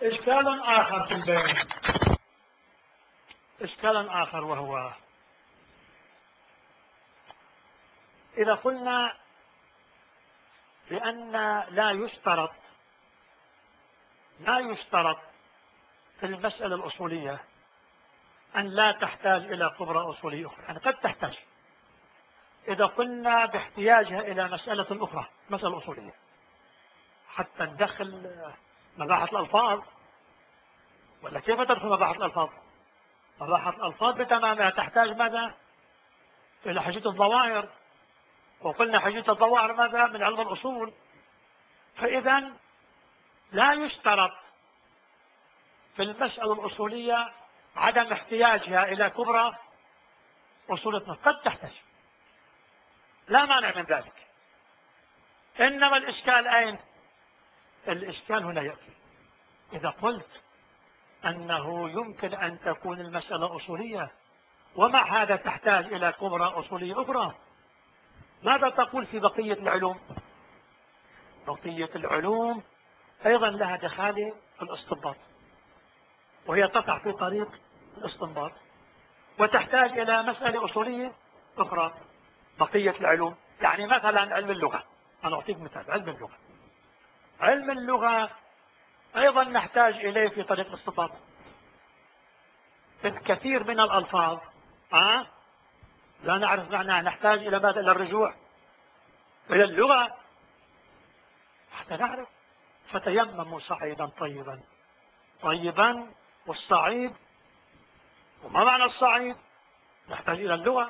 إشكال آخر في البيان، إشكال آخر، وهو إذا قلنا بأن لا يشترط في المسألة الأصولية أن لا تحتاج إلى خبرة أصولية أخرى، يعني قد تحتاج إذا قلنا باحتياجها إلى مسألة أخرى، مسألة أصولية، حتى ندخل مباحث الألفاظ، ولا كيف تدخل مباحث الألفاظ؟ مباحث الألفاظ بتمامها تحتاج ماذا؟ إلى حجية الظواهر، وقلنا حجية الظواهر ماذا؟ من علم الأصول. فإذا لا يشترط في المسألة الأصولية عدم احتياجها إلى كبرى أصولية، قد تحتاج، لا مانع من ذلك. إنما الإشكال أين؟ الإشكال هنا يأتي إذا قلت أنه يمكن أن تكون المسألة أصولية ومع هذا تحتاج إلى كبرى أصولية أخرى، ماذا تقول في بقية العلوم؟ بقية العلوم أيضا لها دخال في الاستنباط، وهي تقع في طريق الاستنباط وتحتاج إلى مسألة أصولية أخرى. بقية العلوم يعني مثلا علم اللغة، أنا أعطيك مثال. علم اللغة أيضا نحتاج إليه في طريق الاستنباط. الكثير من الألفاظ لا نعرف معناها، نحتاج إلى ماذا؟ إلى الرجوع إلى اللغة حتى نعرف. فتيمموا صعيدا طيبا، والصعيد، وما معنى الصعيد؟ نحتاج إلى اللغة.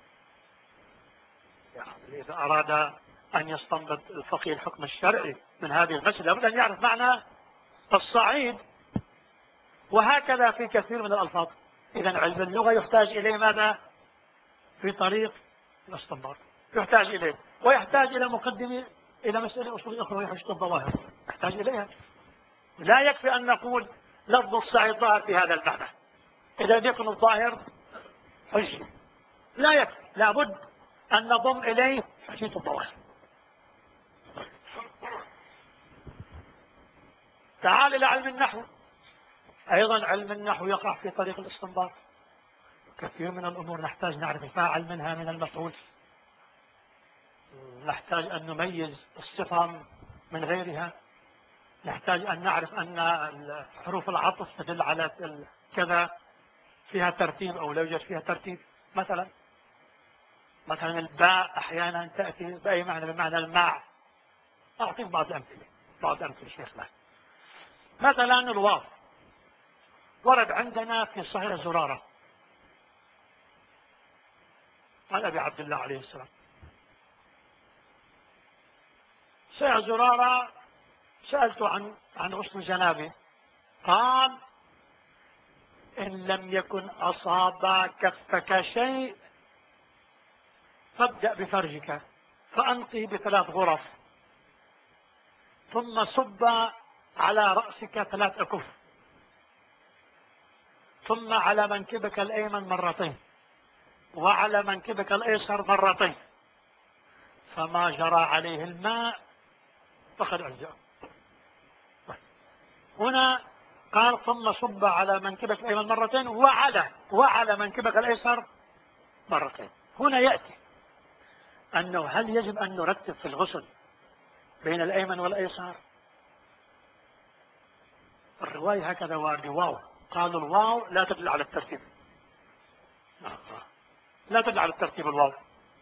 يعني إذا أراد أن يستنبط الفقيه الحكم الشرعي من هذه المسألة لابد أن يعرف معنى الصعيد، وهكذا في كثير من الألفاظ. إذا علم اللغة يحتاج إليه ماذا؟ في طريق الاستنباط يحتاج إليه، ويحتاج إلى مقدمة إلى مسألة أصولية أخرى وهي حجة الظواهر، يحتاج إليها. لا يكفي أن نقول لفظ الصعيد ظاهر في هذا المعنى، إذا لم يكن الظاهر حجة لا يكفي، لابد أن نضم إليه حجة الظواهر. تعال إلى علم النحو، أيضا علم النحو يقع في طريق الاستنباط. كثير من الأمور نحتاج نعرف الفاعل منها من المفعول، نحتاج أن نميز الصفة من غيرها، نحتاج أن نعرف أن حروف العطف تدل على كذا، فيها ترتيب أو لا يوجد فيها ترتيب. مثلا الباء أحيانا تأتي بأي معنى، بمعنى الماء. أعطيك بعض الأمثلة شيخنا. مثلا الواو ورد عندنا في صحيح زرارة عن أبي عبد الله عليه السلام. صحيح زرارة سألته عن غسل الجنابة، قال: إن لم يكن أصاب كفك شيء فابدأ بفرجك فأنقي ب3 غرف، ثم صب على رأسك 3 أكف، ثم على منكبك الأيمن 2 وعلى منكبك الأيسر 2، فما جرى عليه الماء فقد أجزأ. هنا قال: ثم صب على منكبك الأيمن 2 وعلى منكبك الأيسر 2. هنا يأتي أنه هل يجب أن نرتب في الغسل بين الأيمن والأيسر؟ الرواية هكذا واردة، واو، قالوا الواو لا تدل على الترتيب، لا تدل على الترتيب الواو.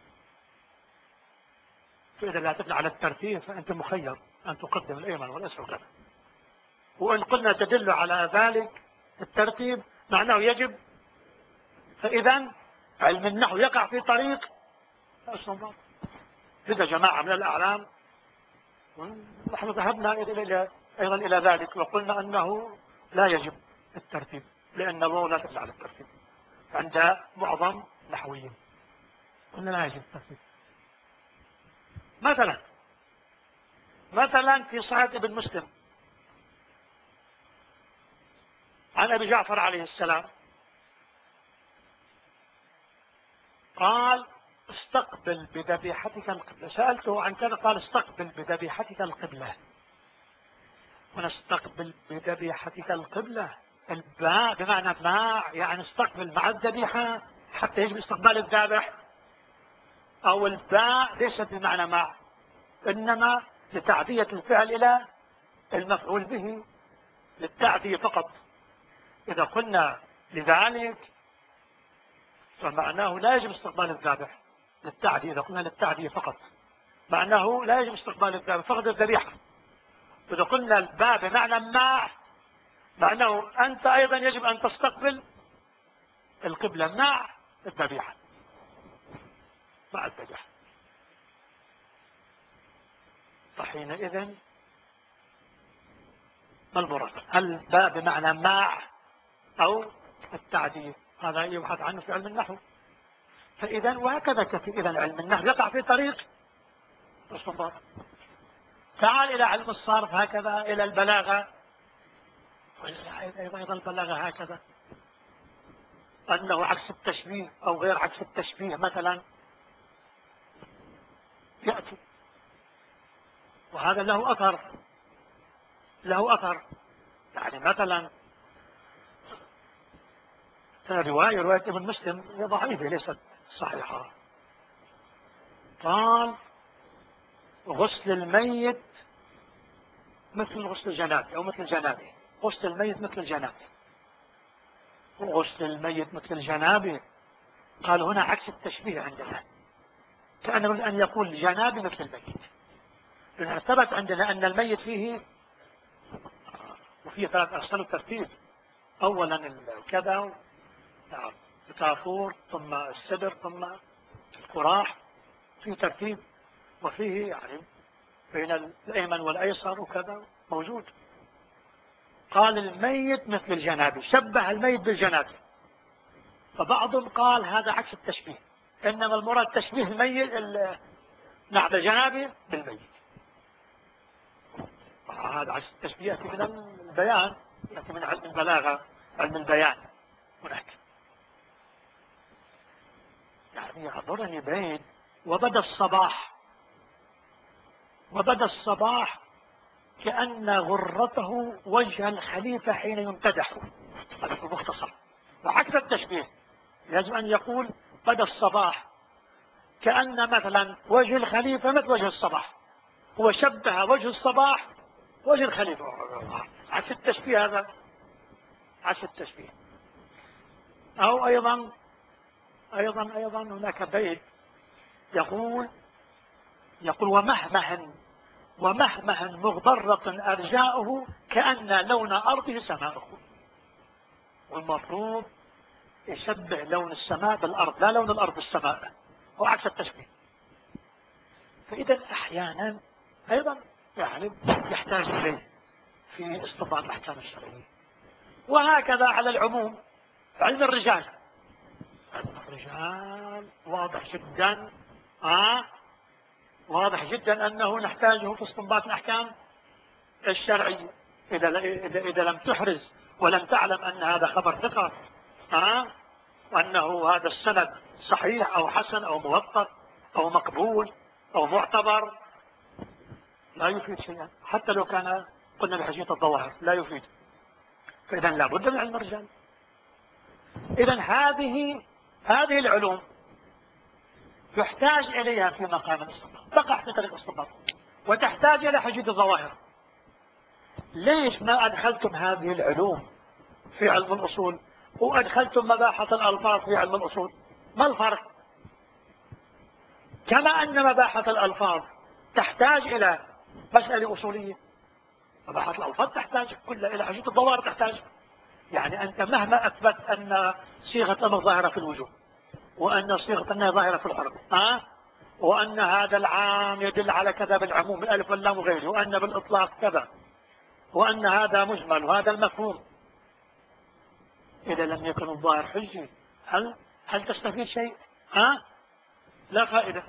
فإذا لا تدل على الترتيب فأنت مخير أن تقدم الأيمن والأيسر كذا، وإن قلنا تدل على ذلك الترتيب معناه يجب. فإذا علم النحو يقع في طريق الاستنباط. لذا جماعة من الأعلام، نحن ذهبنا أيضا إلى ذلك وقلنا أنه لا يجب الترتيب، لأن الواو لا تدل على الترتيب عند معظم النحويين، قلنا لا يجب الترتيب. مثلا في صحيح ابن مسلم عن أبي جعفر عليه السلام قال: استقبل بذبيحتك القبلة. سألته عن كذا قال: استقبل بذبيحتك القبلة. ونستقبل بذبيحتك القبلة. الباء بمعنى مع، يعني استقبل مع الذبيحة حتى يجب استقبال الذابح، أو الباء ليست بمعنى مع، إنما لتعدية الفعل إلى المفعول به، للتعدية فقط. إذا قلنا لذلك فمعناه لا يجب استقبال الذابح للتعدية. إذا قلنا للتعدية فقط معناه لا يجب استقبال الذابح فقط الذبيحة. إذا قلنا الباء بمعنى مع معناه أنت أيضا يجب أن تستقبل القبلة مع الذبيحة، مع الذبيحة. فحينئذ ما المراد؟ هل الباء بمعنى مع أو التعدية؟ هذا يبحث عنه في علم النحو. فإذا وهكذا كثير. إذا علم النحو يقع في طريق الاستنباط. تعال إلى علم الصرف هكذا، إلى البلاغة أيضا البلاغة هكذا، أنه عكس التشبيه أو غير عكس التشبيه مثلا يأتي، وهذا له أثر، له أثر. يعني مثلا رواية ابن مسلم ضعيفة ليست صحيحة، قال غسل الميت مثل غسل الجنابة أو مثل الجنابة. غسل الميت مثل الجنابة، وغسل الميت مثل الجنابة. قال هنا عكس التشبيه عندنا، كأنه يريد أن يقول جنابة مثل الميت، لأنه ثبت عندنا أن الميت فيه وفيه 3 أصل الترتيب. أولا الكذا، الكافور، ثم السدر، ثم القراح، في ترتيب، وفيه يعني بين الأيمن والأيسر وكذا موجود. قال الميت مثل الجنابة، شبه الميت بالجنابة. فبعضهم قال هذا عكس التشبيه، إنما المراد تشبيه الميت نعم الجنابة بالميت. هذا عكس التشبيه يأتي من البيان، يأتي من علم البلاغة، علم البيان هناك. يعني يحضرني بيت وبدا الصباح كأن غرته وجه الخليفة حين يمتدح. هذا في المختصر. وعكس التشبيه يجب أن يقول بدا الصباح كأن مثلا وجه الخليفة مثل وجه الصباح، هو شبه وجه الصباح وجه الخليفة. عكس التشبيه، هذا عكس التشبيه. أو أيضا هناك بيت يقول ومهمه مغبرة أرجاؤه كأن لون أرضه سماؤه. والمفروض يشبه لون السماء بالأرض، لا لون الأرض بالسماء، هو عكس التشبيه. فإذا أحيانا أيضا يعني يحتاج إليه في استنباط الأحكام الشرعية. وهكذا على العموم علم الرجال واضح جدا أنه نحتاجه في استنباط الأحكام الشرعية. إذا لم تحرز ولم تعلم أن هذا خبر ثقة، وأنه هذا السند صحيح أو حسن أو موثق أو مقبول أو معتبر، لا يفيد شيئا. حتى لو كان قلنا بحجية الظواهر لا يفيد. فإذا لابد من علم الرجال. إذا هذه العلوم يحتاج إليها في مقام الاستنباط، تقع في طريق الاستنباط، وتحتاج إلى حجية الظواهر. ليش ما أدخلتم هذه العلوم في علم الأصول وأدخلتم مباحث الألفاظ في علم الأصول؟ ما الفرق؟ كما أن مباحث الألفاظ تحتاج إلى مسألة أصولية، مباحث الألفاظ تحتاج كلها إلى حجية الظواهر. تحتاج يعني أنت مهما أثبت أن صيغة أمر ظاهرة في الوجوب، وأن صيغة النهي ظاهرة في الحرم، وأن هذا العام يدل على كذا بالعموم بالألف واللام وغيره، وأن بالإطلاق كذا، وأن هذا مجمل وهذا المفهوم، إذا لم يكن الظاهر حجي هل تستفيد شيء؟ لا فائدة.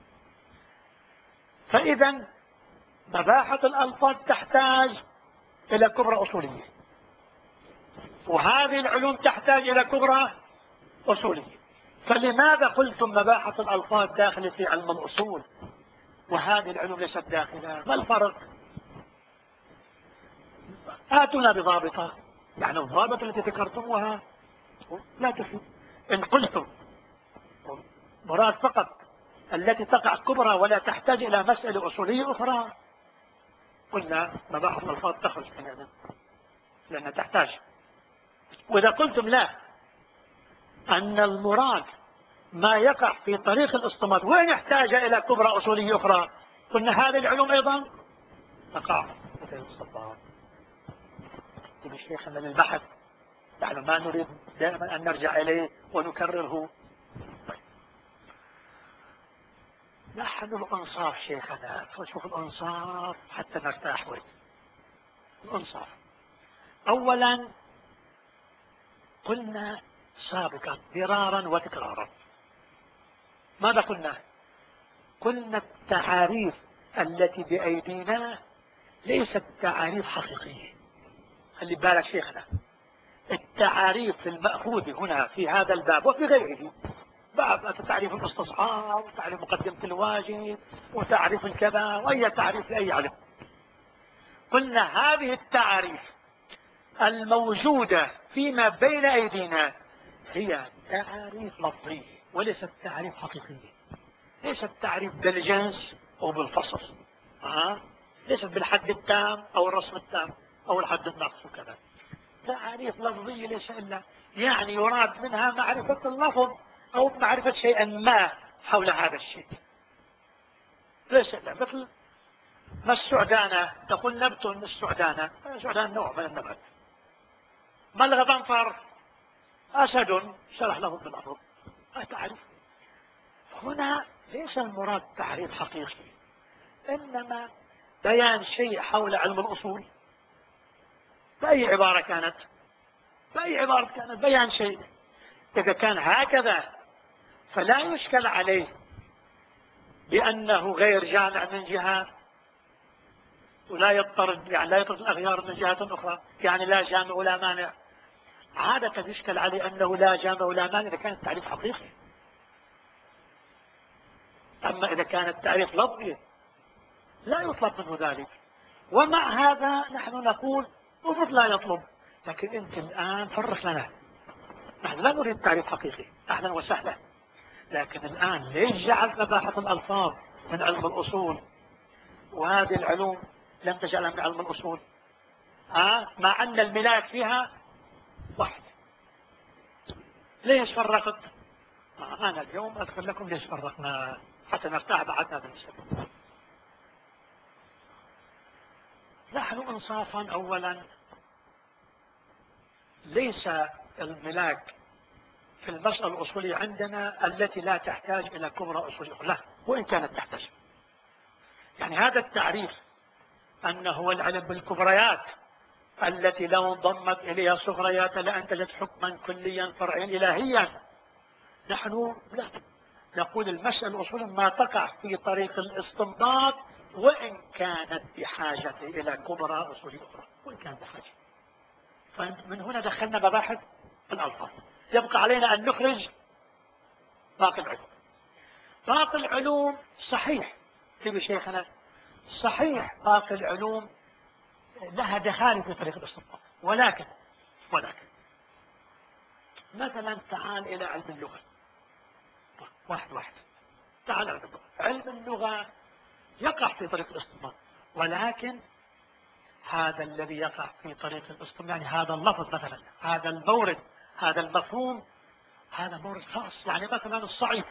فإذا مباحث الألفاظ تحتاج إلى كبرى أصولية، وهذه العلوم تحتاج إلى كبرى أصولية. فلماذا قلتم مباحث الألفاظ داخلة في علم الأصول وهذه العلوم ليست داخلة؟ ما الفرق؟ آتنا بضابطة، يعني الضابط التي ذكرتموها لا تفيد. إن قلتم مراد فقط التي تقع كبرى ولا تحتاج إلى مسألة أصولية أخرى، قلنا مباحث الألفاظ تخرج من هذا لأنها تحتاج. وإذا قلتم لا، أن المراد ما يقع في طريق الاصطمات وإن يحتاج إلى كبرى أصولية أخرى، قلنا هذه العلوم أيضا تقع في طريق الاصطمات. يقول شيخنا للبحث، نحن ما نريد دائما أن نرجع إليه ونكرره. نحن الأنصاف شيخنا، فشوف الأنصاف حتى نرتاح وين. الأنصاف أولا قلنا سابقا مرارا وتكرارا، ماذا قلنا؟ قلنا التعاريف التي بأيدينا ليست تعاريف حقيقية. خلي بالك شيخنا، التعاريف المأخوذة هنا في هذا الباب وفي غيره، باب تعريف الاستصحاب وتعريف مقدمة الواجب وتعريف الكذا وأي تعريف لأي علم، قلنا هذه التعاريف الموجودة فيما بين أيدينا هي تعاريف لفظية وليست تعاريف حقيقية، ليست تعريف بالجنس أو بالفصل، ليست بالحد التام أو الرسم التام أو الحد الناقص وكذا. تعاريف لفظية ليس إلا يعني يراد منها معرفة اللفظ أو معرفة شيئا ما حول هذا الشيء، ليس إلا مثل ما السعدانة، تقول نبت من السعدانة، السعدانة نوع من النبات. ما الغضنفر؟ أسد، شرح له بالأرض. تعريف. هنا ليس المراد تعريف حقيقي، إنما بيان شيء حول علم الأصول بأي عبارة كانت، بأي عبارة كانت بيان شيء. إذا كان هكذا فلا يشكل عليه بأنه غير جامع من جهة ولا يضطرد، يعني لا يطرد الأغيار من جهة أخرى، يعني لا جامع ولا مانع. عادة يشكل عليه أنه لا جامع ولا مانع إذا كان التعريف حقيقي. أما إذا كان التعريف لفظي لا يطلب منه ذلك. ومع هذا نحن نقول المفروض لا يطلب، لكن أنت الآن فرق لنا، نحن لا نريد تعريف حقيقي أهلا وسهلا، لكن الآن ليش جعلت مباحث الألفاظ من علم الأصول وهذه العلوم لم تجعلها من علم الأصول؟ مع أن الملاك فيها واحد. ليش فرقت؟ أنا اليوم أذكر لكم ليش فرقنا حتى نرتاح بعدنا بالنسبة. نحن إنصافا أولا ليس الملاك في المسألة الأصولية عندنا التي لا تحتاج إلى كبرى أصولية، لا، وإن كانت تحتاج. يعني هذا التعريف أنه هو العلم بالكبريات التي لو انضمت إليها صغريات لأنتجت حكما كليا فرعيا إلهيا، نحن لا نقول المسألة الأصولية ما تقع في طريق الاستنباط وإن كانت بحاجة إلى كبرى أصولية أخرى، وإن كانت بحاجة. فمن هنا دخلنا مباحث الألفاظ. يبقى علينا أن نخرج باقي العلوم. باقي العلوم صحيح في شيخنا، صحيح باقي العلوم لها دخال في طريق الاستنباط، ولكن مثلا تعال إلى علم اللغة، واحد تعال علم اللغة. علم اللغة يقع في طريق الاستنباط، ولكن هذا الذي يقع في طريق الاستنباط يعني هذا اللفظ مثلا، هذا المورد، هذا المفهوم، هذا مورد خاص. يعني مثلا الصعيد،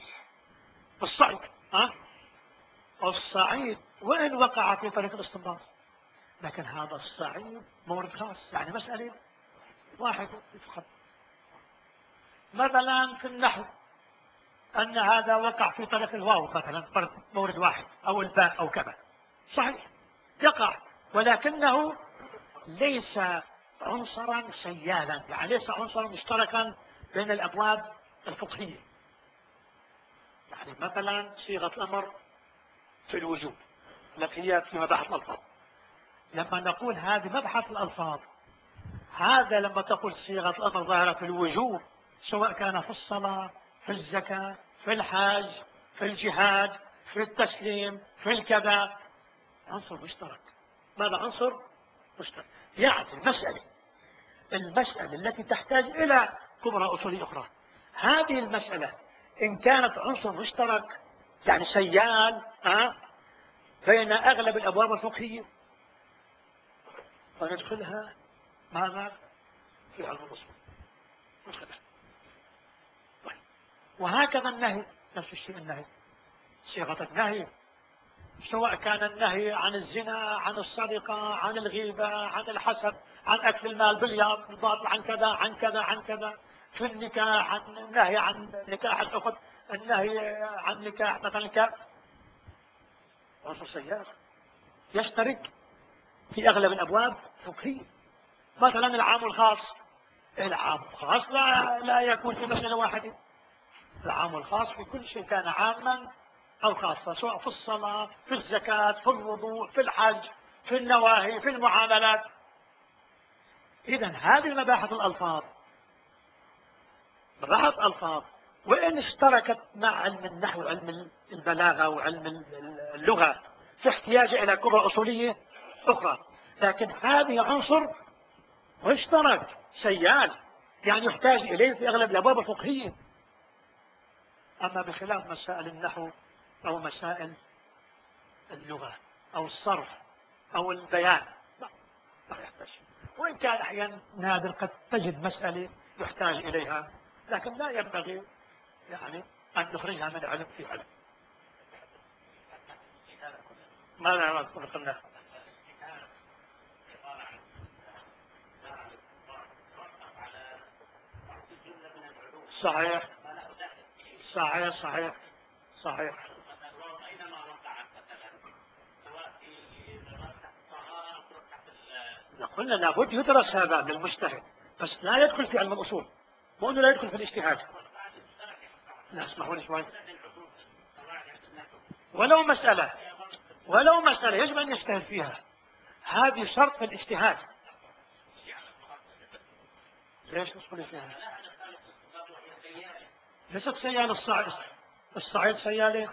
الصعيد وإن وقع في طريق الاستنباط، لكن هذا الصعيد مورد خاص، يعني مسألة واحد يفهم. مثلا في النحو أن هذا وقع في طريق الواو مثلا، مورد واحد، أو الباء أو كذا، صحيح يقع، ولكنه ليس عنصرا سيالا، يعني ليس عنصرا مشتركا بين الأبواب الفقهية. يعني مثلا صيغة الأمر في الوجوب التي هي في مباحث الألفاظ، لما نقول هذه مبحث الألفاظ، هذا لما تقول صيغة الأمر ظاهرة في الوجوب، سواء كان في الصلاة، في الزكاة، في الحج، في الجهاد، في التسليم، في الكذا، عنصر مشترك. ماذا عنصر مشترك؟ يعني المسألة التي تحتاج إلى كبرى أصولية أخرى، هذه المسألة إن كانت عنصر مشترك يعني سيال بين أغلب الأبواب الفقهية فندخلها ماذا في علم الأصول ندخلها. طيب. وهكذا النهي نفس الشيء، النهي صيغة النهي سواء كان النهي عن الزنا، عن السرقة، عن الغيبة، عن الحسد، عن أكل المال بالباطل، عن كذا عن كذا عن كذا، في النكاح عن النهي عن نكاح الأخت، النهي عن نكاح مثلا عنصر سيار يشترك في أغلب الأبواب الفقهية. مثلا العام والخاص، العام والخاص لا يكون في مسألة واحدة، العام والخاص في كل شيء كان عاما أو خاصة، سواء في الصلاة، في الزكاة، في الوضوء، في الحج، في النواهي، في المعاملات. إذا هذه مباحث الألفاظ، مباحث ألفاظ وإن اشتركت مع علم النحو وعلم البلاغة وعلم اللغة في احتياج إلى كبرى أصولية أخرى، لكن هذه عنصر مشترك سيال يعني يحتاج إليه في أغلب الأبواب الفقهية. أما بخلاف مسائل النحو أو مسائل اللغة أو الصرف أو البيان لا يحتاج، وإن كان أحيانا نادر قد تجد مسألة يحتاج إليها، لكن لا ينبغي يعني أن نخرجها من علم في علم. ماذا قلنا؟ صحيح صحيح صحيح صحيح. قلنا لابد يدرس هذا للمجتهد، بس لا يدخل في علم الأصول، مو أنه لا يدخل في الاجتهاد. لا اسمحوا لي شوي، ولو مسألة يجب أن يجتهد فيها، هذه شرط في الاجتهاد. ليش تدخل فيها؟ ليست سيالة الصعيد سيالة.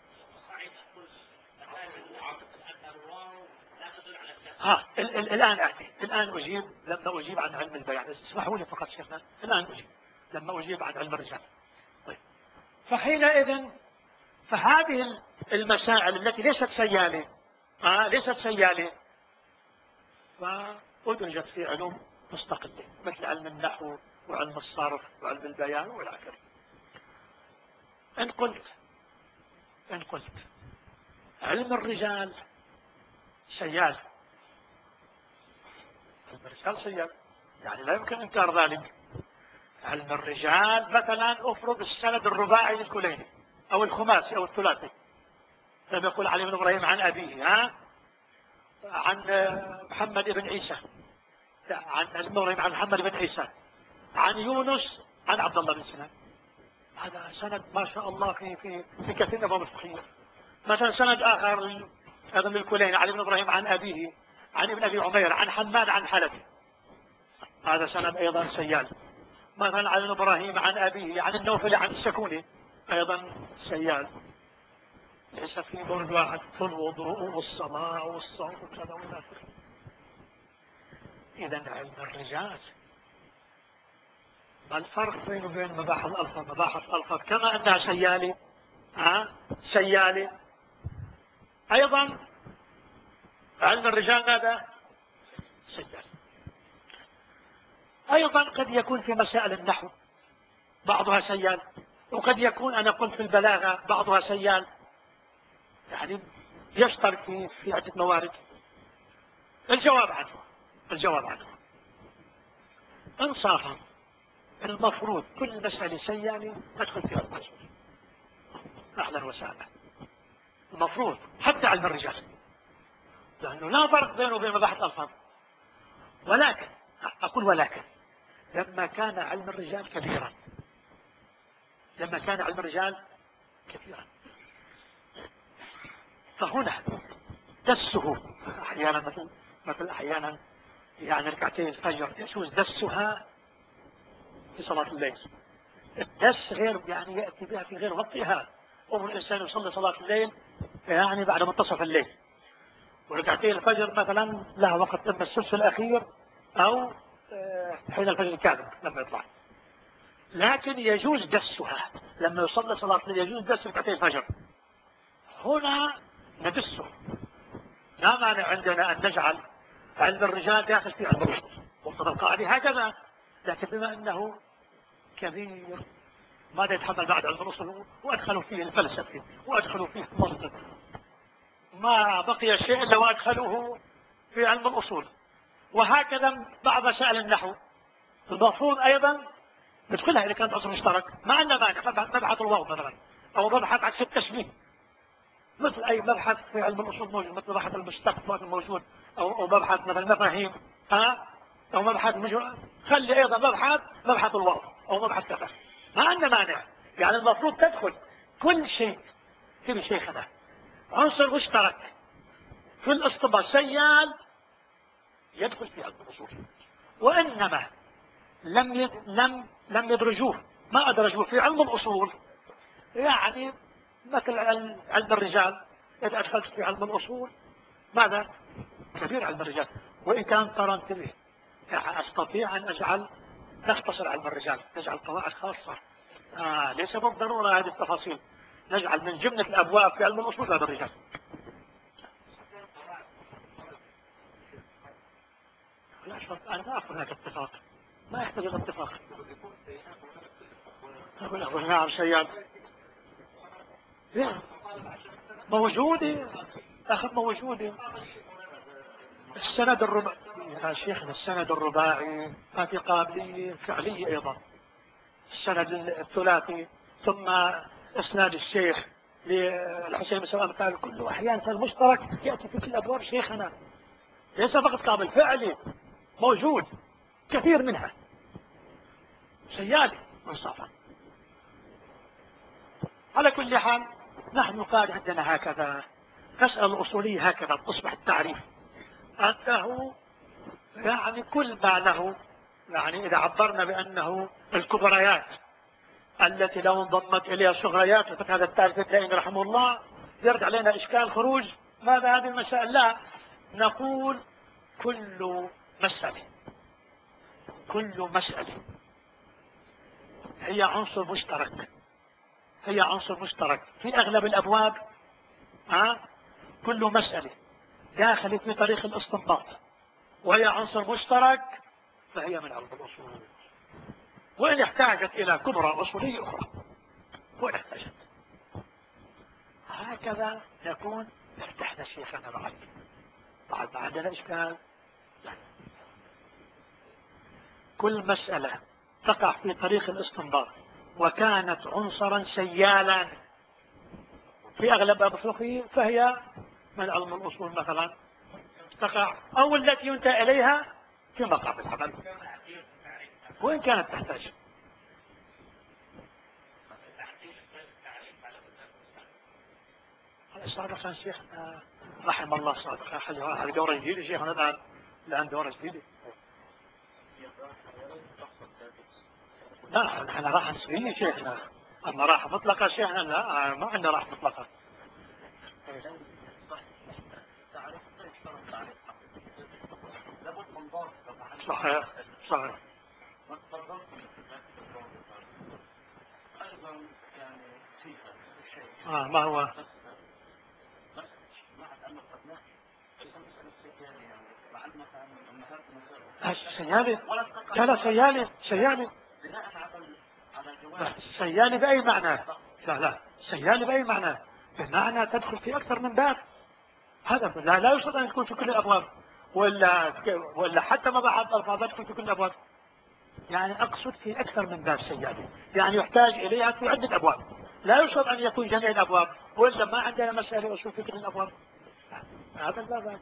الآن أتي، الآن أجيب لما أجيب عن علم البيان، اسمحوا لي فقط شيخنا، الآن أجيب لما أجيب عن علم الرجال. طيب. فحينئذ فهذه المسائل التي ليست سيالة فأدرجت في علوم مستقلة مثل علم النحو وعلم الصرف وعلم البيان والى آخره. إن قلت علم الرجال سيال، علم الرجال سيال يعني لا يمكن إنكار ذلك. علم الرجال مثلا أفرض السند الرباعي للكليني أو الخماسي أو الثلاثي، لما يقول علي بن إبراهيم عن أبيه عن محمد بن عيسى، عن إبراهيم عن محمد بن عيسى عن يونس عن عبد الله بن سنان، هذا سند ما شاء الله في كثير من الأبواب الفقهية. مثلا سند آخر أيضا للكليني علي بن إبراهيم عن أبيه عن ابن أبي عمير عن حماد عن حلبي، هذا سند أيضا سيال. مثلا عن إبراهيم عن أبيه عن النوفل عن السكوني أيضا سيال. ليس في برد واحد في الوضوء والصلاة والصوم وكذا وإلى آخره. إذا علم الرجال ما الفرق بينه وبين مباحث الألفاظ كما أنها سيالة سيالة أيضا علم الرجال ماذا؟ سيالة. أيضا قد يكون في مسائل النحو بعضها سيال، وقد يكون أنا قلت في البلاغة بعضها سيال، يعني يشترك في عدة موارد. الجواب عنه انصافا المفروض كل مسألة سيالة تدخل فيها الرجل، أهلا وسهلا، المفروض حتى علم الرجال، لأنه لا فرق بينه وبين مباحث الألفاظ. ولكن لما كان علم الرجال كثيرا فهنا دسه أحيانا مثل أحيانا يعني ركعتين الفجر يجوز دسها في صلاة الليل. الدس غير يعني يأتي بها في غير وقتها، الإنسان يصلي صلاة الليل يعني بعد منتصف الليل، وركعتي الفجر مثلا لها وقت إما الثلث الأخير أو حين الفجر الكاذب لما يطلع. لكن يجوز دسها لما يصلي صلاة الليل، يجوز دس ركعتي الفجر. هنا ندسه، لا مانع عندنا أن نجعل علم الرجال داخل في علم الرجل مقتضى القاعدة هكذا. لكن بما أنه كبير ماذا يتحمل بعد علم الرسل، وأدخلوا فيه الفلسفة وأدخلوا فيه المنطق، ما بقي شيء إلا وأدخلوه في علم الأصول. وهكذا بعض مسائل النحو المفروض أيضا ندخلها إذا كانت عنصر مشترك، ما عندنا مانع مبحث الواو مثلا، أو مبحث عكس التشبيه، مثل أي مبحث في علم الأصول موجود، مثل مبحث المشتق الموجود، أو مبحث مثلا مفاهيم، أو مبحث خلي أيضا مبحث الواو أو مبحث كذا، ما عندنا مانع. يعني المفروض تدخل كل شيء في شيخنا عنصر مشترك في الاصطباح سيال يدخل في علم الأصول. وإنما لم يدرجوه، ما أدرجوه في علم الأصول. يعني مثل علم الرجال، إذا أدخلت في علم الأصول ماذا؟ كبير علم الرجال. وإن كان ترى انتبه، يعني أستطيع أن نختصر علم الرجال، نجعل قواعد خاصة، ليس بالضرورة هذه التفاصيل، نجعل من جملة الأبواب في علم الأصول هذا الرجال. لا شرط، أنا ما أقول هذا اتفاق، ما يحتاج إلى اتفاق. أقول نعم سياد موجودة، أخذ موجودة. السند الرباعي يا شيخنا، السند الرباعي هذه قابلية فعلية أيضا، السند الثلاثي، ثم إسناد الشيخ للحسين بن سلام قال كله أحيانا المشترك يأتي في كل أبواب شيخنا، ليس فقط قابل فعلي، موجود كثير منها سيالي منصفا. على كل حال نحن قال عندنا هكذا مسألة الأصولية هكذا تصبح التعريف أنه يعني كل ما له، يعني إذا عبرنا بأنه الكبريات التي لو انضمت إليها الصغريات، وفق هذا التعريف الدائم رحمه الله يرد علينا إشكال خروج ماذا هذه المسائل. لا، نقول كل مسألة هي عنصر مشترك، هي عنصر مشترك في أغلب الأبواب. كل مسألة داخل في طريق الاستنباط وهي عنصر مشترك فهي من علم الأصول، وإن احتاجت إلى كبرى أصولية أخرى وإن احتاجت. هكذا نكون ارتحنا شيخنا بعد ما عندنا إشكال. كل مسألة تقع في طريق الاستنباط وكانت عنصرا سيالا في أغلب الفقه فهي من علم الأصول مثلا تقع، أو التي ينتهي إليها في مقام العمل وإن كانت تحتاج. صادقا شيخنا رحم الله، صادقا هذه دورة جديدة شيخنا الآن دورة جديدة. لا نحن راحة نسبية شيخنا، أما راحة مطلقة شيخنا لا، ما عندنا راحة مطلقة. صحيح صحيح. ما هو سيالي؟ لا سيالي سيالي بأي معنى؟ لا سيالي بأي معنى؟ بمعنى تدخل في أكثر من باب. هذا لا يشرط أن تكون في كل الأبواب، ولا حتى مباحث الألفاظ تدخل في كل الأبواب. يعني أقصد في أكثر من باب سيالي، يعني يحتاج إليها في عدة أبواب، لا يشرط أن يكون جميع الأبواب، وإلا ما عندنا مسألة أصول في كل الأبواب. هذا الباب هذا.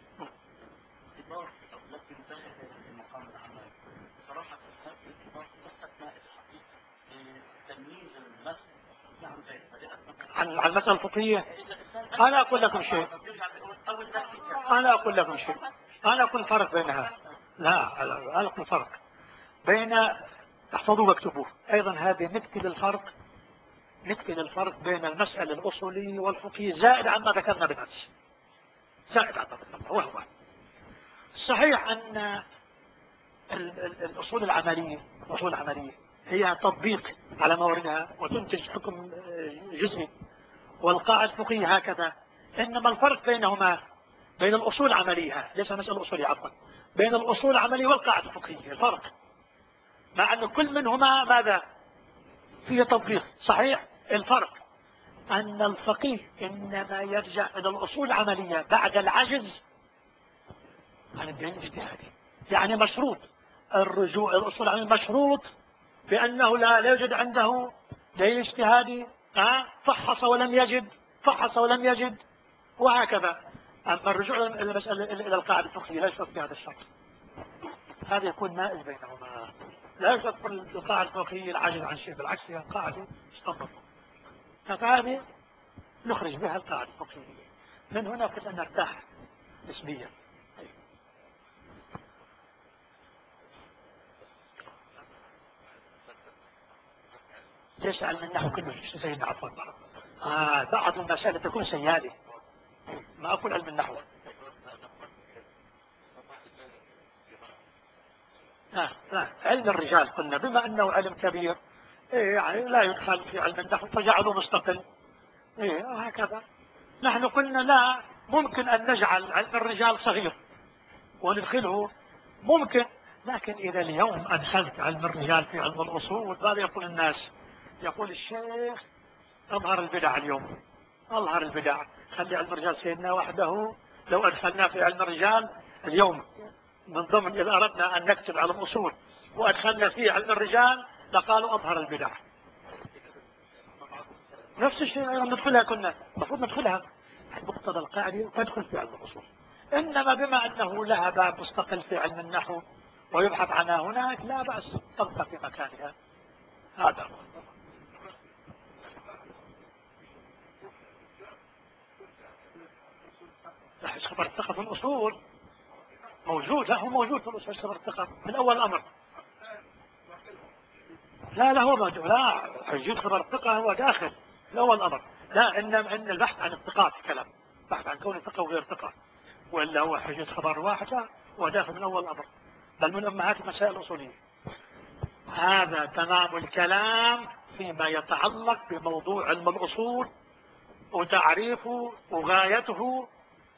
عن المسألة الفقهية أنا أقول لكم شيء، أنا أقول فرق بينها. لا أنا أقول فرق بين، احفظوا واكتبوه أيضا، هذه نكتب الفرق بين المسألة الأصولية والفقهية زائد عما ذكرنا بالأمس. زائد على ضابط اللفظ. وهو صحيح أن الأصول العملية هي تطبيق على موردها وتنتج حكم جزئي، والقاعدة الفقهية هكذا. إنما الفرق بينهما، بين الأصول العملية، ليس مسألة أصولية عفوا، بين الأصول العملية والقاعدة الفقهية الفرق، مع أن كل منهما ماذا فيه تطبيق صحيح. الفرق أن الفقيه إنما يرجع إلى الأصول العملية بعد العجز عن الدين الاجتهادي. يعني مشروط الرجوع إلى الأصول العملية، مشروط بأنه لا يوجد عنده دليل اجتهادي، فحص ولم يجد وهكذا. أما الرجوع إلى المسألة إلى القاعدة الفقهية لا يشترط في هذا الشرط. هذا يكون مائز بينهما، لا يشترط في القاعدة الفقهية العجز عن شيء، بالعكس هي قاعدة تستنبط. فهذه نخرج بها القاعدة الفقهية. من هنا قلت أن نرتاح نسبيا. ليس علم النحو كله سيدنا عفوا. بعض المسائل تكون سيالة، ما أقول علم النحو. علم الرجال قلنا بما أنه علم كبير، يعني لا يدخل في علم النحو فجعله مستقل، وهكذا. نحن قلنا لا، ممكن أن نجعل علم الرجال صغير وندخله، ممكن. لكن إذا اليوم أدخلت علم الرجال في علم الأصول، ماذا يقول الناس؟ يقول الشيخ أظهر البدع اليوم، أظهر البدع، خلي علم الرجال سيدنا وحده. لو أدخلنا في علم الرجال اليوم من ضمن، إذا أردنا أن نكتب علم الأصول وأدخلنا فيه علم الرجال، لقالوا أظهر البدع. نفس الشيء ندخلها، كنا المفروض ندخلها مقتضى القاعدة تدخل في علم الأصول. إنما بما أنه لها باب مستقل في علم النحو ويبحث عنها هناك، لا بأس تبقى في مكانها. هذا هو. حيث خبر الثقة في الأصول موجود، لا هو موجود في الأصول خبر الثقة من أول الأمر. لا هو موجود، لا حجية خبر الثقة هو داخل في أول الأمر. لا، إن البحث عن الثقات كلام، بحث عن كون الثقة وغير ثقة، وإلا هو حجية خبر واحدة وداخل من أول الأمر، بل من أمهات المسائل الأصولية. هذا تمام الكلام فيما يتعلق بموضوع علم الأصول وتعريفه وغايته.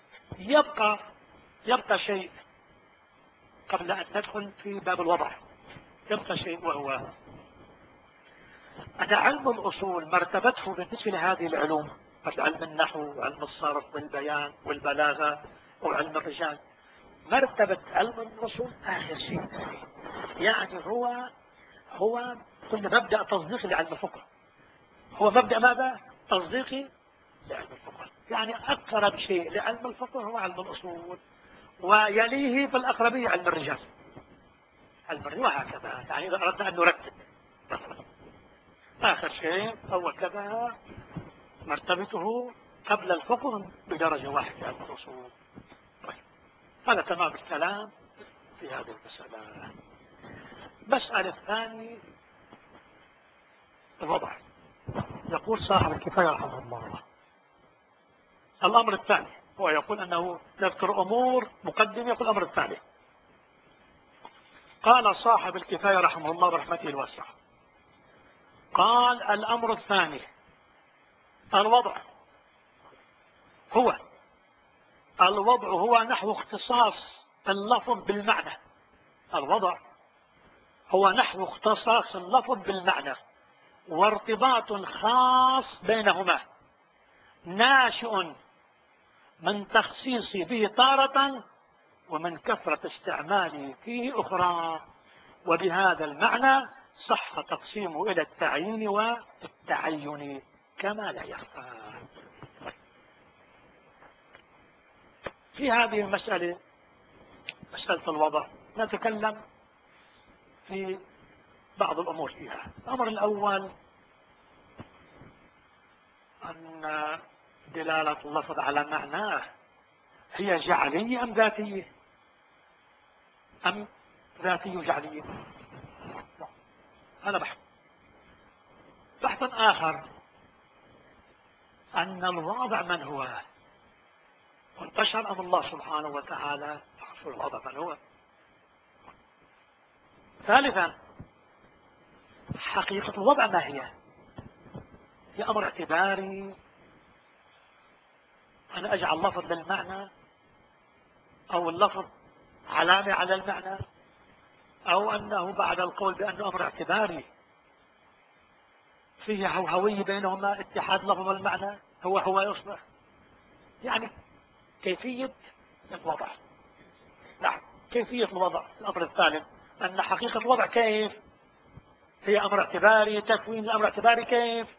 يبقى شيء قبل أن ندخل في باب الوضع، يبقى شيء، وهو أن علم الأصول مرتبته بالنسبة لهذه العلوم، مثل علم النحو وعلم الصرف والبيان والبلاغة وعلم الرجال، مرتبة علم الأصول آخر شيء. يعني هو قلنا مبدأ تصديقي لعلم الفقه، هو مبدأ ماذا؟ تصديقي لعلم الفقه. يعني أقرب شيء لعلم الفقه هو علم الأصول، ويليه في الأقربية علم الرجال، وهكذا. يعني إذا أردنا أن نرتب آخر شيء هو كذا مرتبته قبل الفقه بدرجة واحدة علم الأصول. طيب، هذا تمام الكلام في هذه المسألة. مسألة الثانية الوضع. يقول صاحب الكفاية رحمه الله الأمر الثاني، هو يقول أنه نذكر أمور مقدمة، يقول الأمر الثاني. قال صاحب الكفاية رحمه الله برحمته الواسعة، قال الأمر الثاني الوضع. الوضع هو نحو اختصاص اللفظ بالمعنى. الوضع هو نحو اختصاص اللفظ بالمعنى وارتباط خاص بينهما، ناشئ من تخصيصه به تارة ومن كثرة استعماله فيه أخرى. وبهذا المعنى صح تقسيمه إلى التعيين والتعين كما لا يخفى. في هذه المسألة، مسألة الوضع، نتكلم في بعض الأمور فيها. الأمر الأول أن دلالة اللفظ على معناه هي جعلية أم ذاتية؟ أم ذاتية جعلية؟ هذا بحث آخر أن الواضع من هو؟ والبشر أم الله سبحانه وتعالى؟ شو الوضع من هو؟ ثالثا، حقيقة الوضع ما هي؟ هي أمر اعتباري، أنا أجعل لفظ للمعنى، أو اللفظ علامة على المعنى، أو أنه بعد القول بأنه أمر اعتباري فيه هوهوية بينهما، اتحاد لفظ والمعنى هو يصبح. يعني كيفية الوضع. نعم، كيفية الوضع. الأمر الثالث أن حقيقة الوضع كيف؟ هي أمر اعتباري، تكوين الأمر اعتباري كيف؟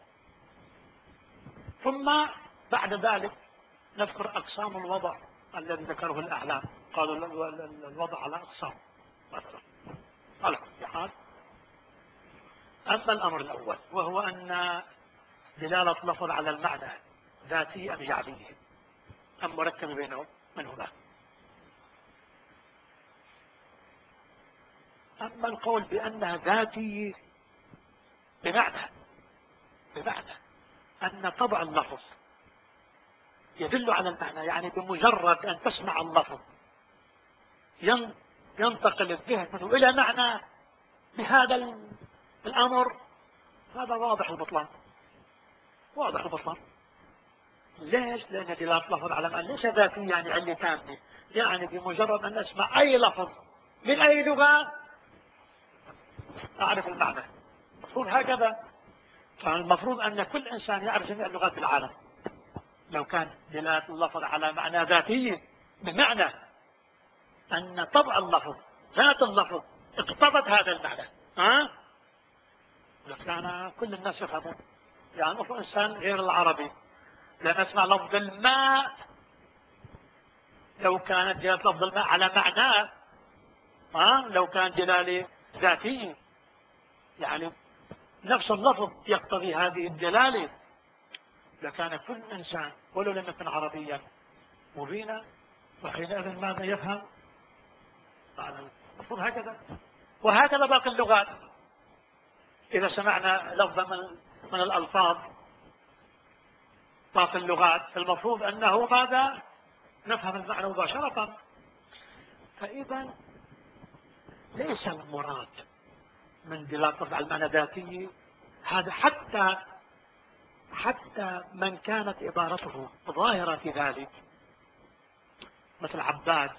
ثم بعد ذلك نذكر أقسام الوضع الذي ذكره الأعلام. قالوا الوضع على أقسام مثلا. على كل حال، أما الأمر الأول وهو أن دلالة لفظ على المعنى ذاتي أم جعلي أم مركب بينهم، من هنا؟ أما القول بأنها ذاتي بمعنى أن طبع اللفظ يدل على المعنى، يعني بمجرد أن تسمع اللفظ ينتقل الذهن منه إلى معنى بهذا الأمر. هذا واضح البطلان، واضح البطلان. ليش؟ لأن دلالة لفظ على معنى ليس ذاتي يعني علة تامة، يعني بمجرد أن أسمع أي لفظ من أي لغة أعرف المعنى. المفروض هكذا. فالمفروض أن كل إنسان يعرف جميع اللغات في العالم لو كان دلالة اللفظ على معنى ذاتي، بمعنى أن طبع اللفظ، ذات اللفظ اقتضت هذا المعنى. لكان كل الناس يفهمون. يعني المفروض إنسان غير العربي لأن أسمع لفظ الماء، لو كانت دلالة لفظ الماء على معناه، لو كان دلالة ذاتية، يعني نفس اللفظ يقتضي هذه الدلالة، لكان كل إنسان ولو لم يكن عربيا مبينا، وحينئذ ماذا يفهم؟ المفروض هكذا. وهكذا باقي اللغات. إذا سمعنا لفظا من الألفاظ باقي اللغات فالمفروض أنه ماذا؟ نفهم المعنى مباشرة. فإذا ليس المراد من دلالة على المعنى ذاتي هذا، حتى من كانت عبارته ظاهرة في ذلك، مثل عباد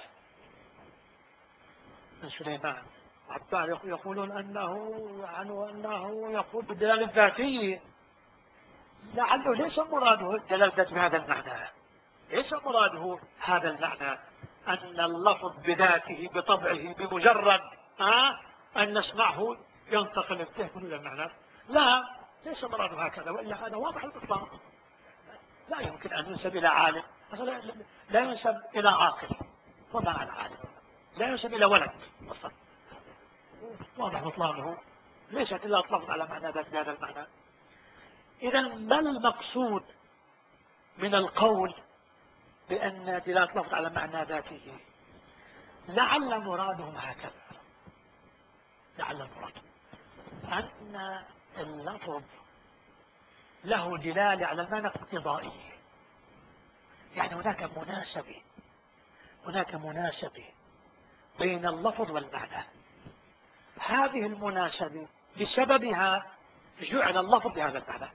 من سليمان. عباد يقولون أنه يقول بالدلالة الذاتية، لعله ليس مراده الدلالة الذاتية بهذا المعنى، ليس مراده هذا المعنى أن اللفظ بذاته بطبعه بمجرد أن نسمعه ينتقل الذهن إلى المعنى. لا، ليس مراده هكذا، وإلا هذا واضح الإطلاق. لا يمكن أن ينسب إلى عالم، لا ينسب إلى عاقل، وما عن عالم، لا ينسب إلى ولد أصلا. واضح إطلاقه، ليست إلا أطلقت على معنى ذات هذا المعنى. إذا ما المقصود من القول بأن دلالة لفظ على معنى ذاته؟ لعل مرادهم هكذا، لعل مرادهم أن اللفظ له دلالة على المعنى اقتضائي، يعني هناك مناسبة بين اللفظ والمعنى. هذه المناسبة بسببها جعل اللفظ بهذا المعنى.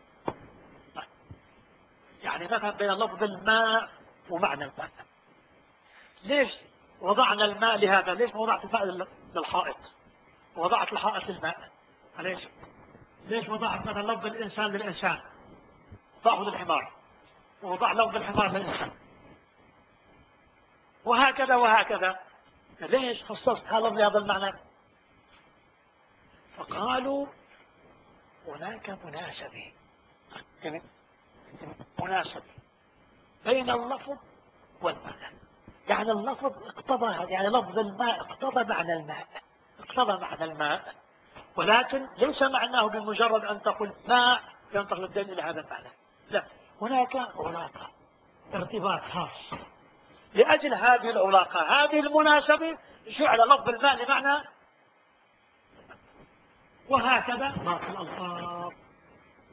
يعني مثلا بين لفظ الماء ومعنى الماء. ليش وضعنا الماء لهذا؟ ليش وضعت الماء للحائط ووضعت الحائط للماء؟ ليش وضعت مثلا لفظ الإنسان للإنسان، تأخذ الحمار، ووضع لفظ الحمار للإنسان، وهكذا. ليش خصصت هذا لهذا المعنى؟ فقالوا هناك مناسبة بين اللفظ والمعنى. يعني اللفظ اقتضى، يعني لفظ الماء اقتضى معنى الماء، ولكن ليس معناه بمجرد أن تقول ماء ينتقل الدين إلى هذا المعنى. لا، هناك علاقة، ارتباط خاص. لأجل هذه العلاقة، هذه المناسبة، جعل لفظ الماء لمعنى، وهكذا باقي الألفاظ.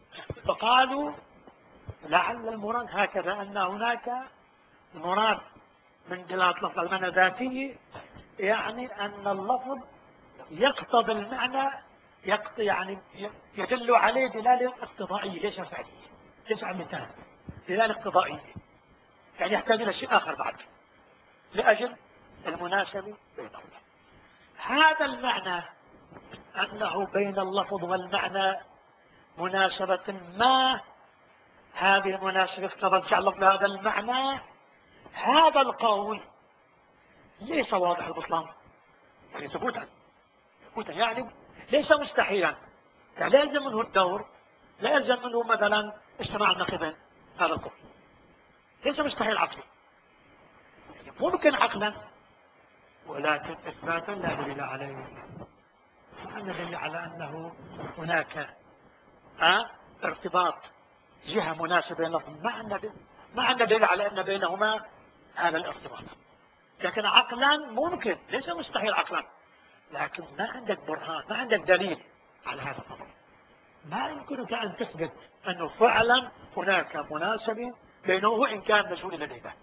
فقالوا لعل المراد هكذا، أن هناك مراد من دلالة لفظ على المعنى ذاتية، يعني أن اللفظ يقتضي المعنى، يعني يدل عليه دلالة اقتضائية ليس فعلية، ليس علمية، دلالة اقتضائية، يعني يحتاج إلى شيء آخر بعد لأجل المناسبة بينهما. هذا المعنى أنه بين اللفظ والمعنى مناسبة ما، هذه المناسبة اقتضت جعل لفظ هذا المعنى، هذا القول ليس واضح البطلان، يعني ثبوتا يعني ليس مستحيلا، يعني لا يلزم منه الدور، لا يلزم منه مثلا اجتماع النقيضين، هذا القول ليس مستحيل عقلا، يعني ممكن عقلا، ولكن إثباتا لا دليل عليه. وأن دليل على أنه هناك ارتباط جهة مناسبة لهم، ما عندنا دليل على أن بينهما هذا الارتباط، لكن عقلا ممكن، ليس مستحيل عقلا، لكن ما عندك برهان، ما عندك دليل على هذا الأمر. ما يمكنك أن تثبت أنه فعلا هناك مناسبة بينه وإن كان مجهول لدينا.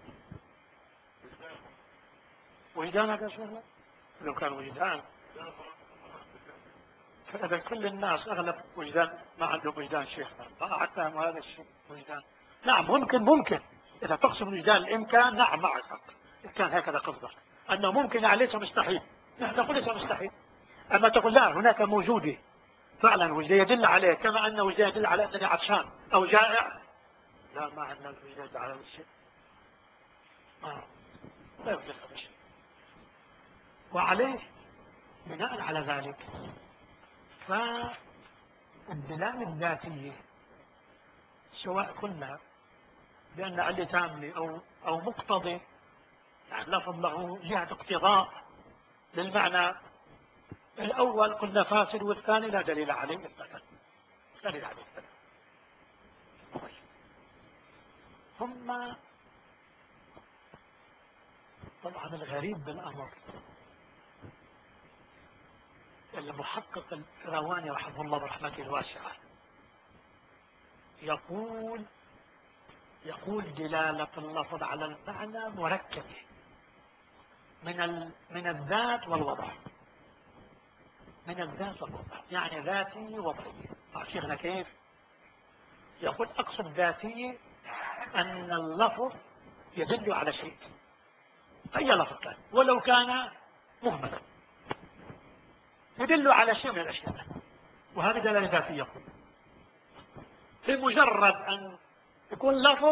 وجدان هذا شيء، لو كان وجدان فإذا كل الناس أغلب وجدان ما عندهم وجدان شيخنا، ما أعتهم هذا الشيء وجدان. نعم ممكن إذا تقصد وجدان الإمكان، نعم معك حق، إن كان هكذا قصدك أنه ممكن، يعني ليس مستحيل، نحن نقول ليس مستحيل. أما تقول لا هناك موجودة فعلا وجدان يدل عليه، كما أن وجدان يدل على أنني عطشان أو جائع، لا ما عندنا وجدان يدل على الشيء، لا يوجد هذا الشيء. وعليه بناء على ذلك فالدلالة الذاتية سواء قلنا بأن علة تامة أو مقتضي، يعني لفظ له جهة اقتضاء للمعنى الأول قلنا فاسد، والثاني لا دليل عليه إثباتا، لا دليل عليه إثباتا. ثم طبعا الغريب بالأمر المحقق الرواني رحمه الله برحمته الواسعة يقول دلالة اللفظ على المعنى مركبة من الذات والوضع، من الذات والوضع، يعني ذاتي وضعي. شيخنا كيف؟ يقول أقصد ذاتي أن اللفظ يدل على شيء، أي لفظ كان ولو كان مهملا يدل على شيء من الأشياء، وهذه دلالة ذاتية. يقول بمجرد أن يكون لفظ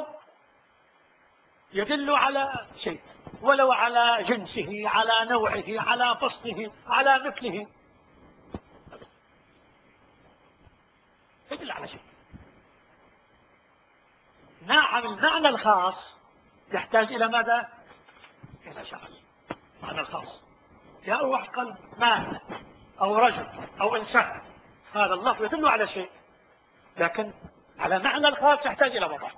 يدل على شيء، ولو على جنسه، على نوعه، على فصله، على مثله، يدل على شيء. نعم المعنى الخاص يحتاج إلى ماذا؟ إلى شخص، معنى الخاص يا روح قلب مال أو رجل أو إنسان، هذا اللفظ يدل على شيء، لكن على معنى الخاص يحتاج إلى وضع.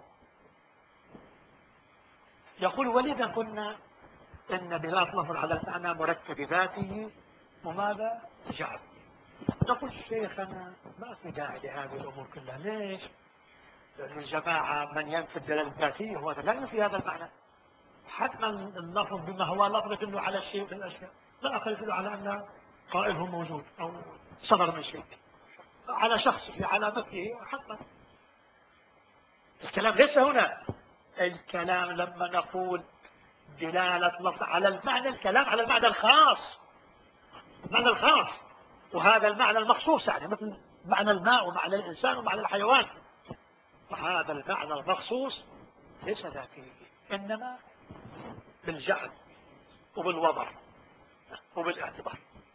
يقول ولذا قلنا إن دلالة لفظ على المعنى مركب ذاته وماذا؟ جعل. نقول شيخنا ما في داعي لهذه الأمور كلها، ليش؟ لأن الجماعة من ينفي الدلالة الذاتية هو لا ينفي هذا المعنى، حتما اللفظ بما هو لفظ يدل على الشيء من الأشياء، لا أخر يدل على أن قائله موجود أو صدر من شيء، على شخصه، على مثله، حتما. الكلام ليس هنا، الكلام لما نقول دلالة لفظ على المعنى، الكلام على المعنى الخاص، المعنى الخاص، وهذا المعنى المخصوص، يعني مثل معنى الماء ومعنى الإنسان ومعنى الحيوان، وهذا المعنى المخصوص ليس ذاتي، إنما بالجعل وبالوضع وبالاعتبار.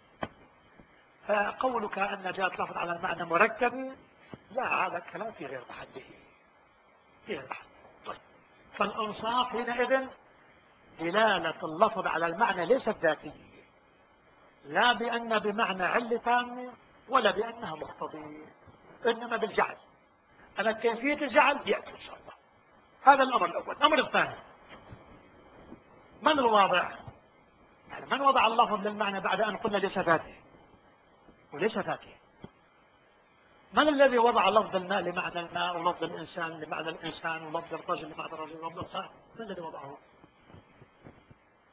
فقولك أن جاءت لفظ على المعنى مركب، لا، هذا الكلام في غير محله، في غير محله. طيب، فالإنصاف حينئذ دلالة اللفظ على المعنى ليست ذاتية، لا بأن بمعنى علة تامة ولا بأنها مقتضية، إنما بالجعل. أما كيفية الجعل يأتي إن شاء الله. هذا الأمر الأول. الأمر الثاني، من الواضع؟ يعني من وضع اللفظ للمعنى بعد أن قلنا ليس ذاتي وليس ذاتي؟ من الذي وضع لفظ الماء لمعنى الماء، ولفظ الإنسان لمعنى الإنسان، ولفظ الرجل لمعنى الرجل، ولفظ الخالق؟ من الذي وضعه؟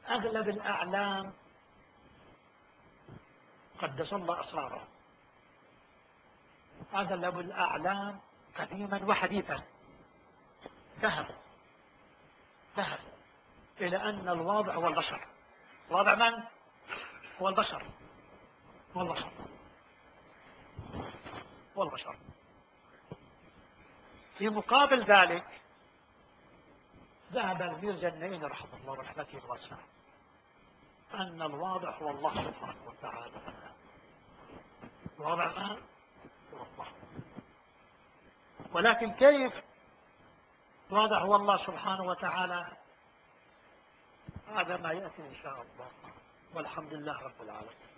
أغلب الأعلام قدس الله أسراره، أغلب الأعلام قديما وحديثا ذهب إلى أن الواضع هو البشر. الواضع من؟ هو البشر، هو البشر، هو البشر. في مقابل ذلك ذهب الأمير جنين رحمه الله ورحمته الواسعة أن الواضع هو الله سبحانه وتعالى. الواضع هو الله، ولكن كيف الواضع هو الله سبحانه وتعالى؟ هذا ما يأتي إن شاء الله، والحمد لله رب العالمين.